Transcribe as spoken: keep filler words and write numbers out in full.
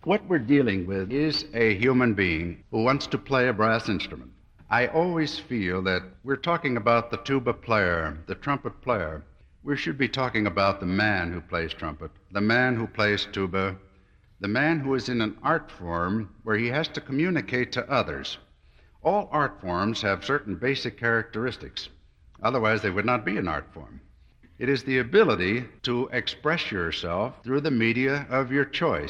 What we're dealing with is a human being who wants to play a brass instrument. I always feel that we're talking about the tuba player, the trumpet player. We should be talking about the man who plays trumpet, the man who plays tuba, the man who is in an art form where he has to communicate to others. All art forms have certain basic characteristics. Otherwise, they would not be an art form. It is the ability to express yourself through the media of your choice.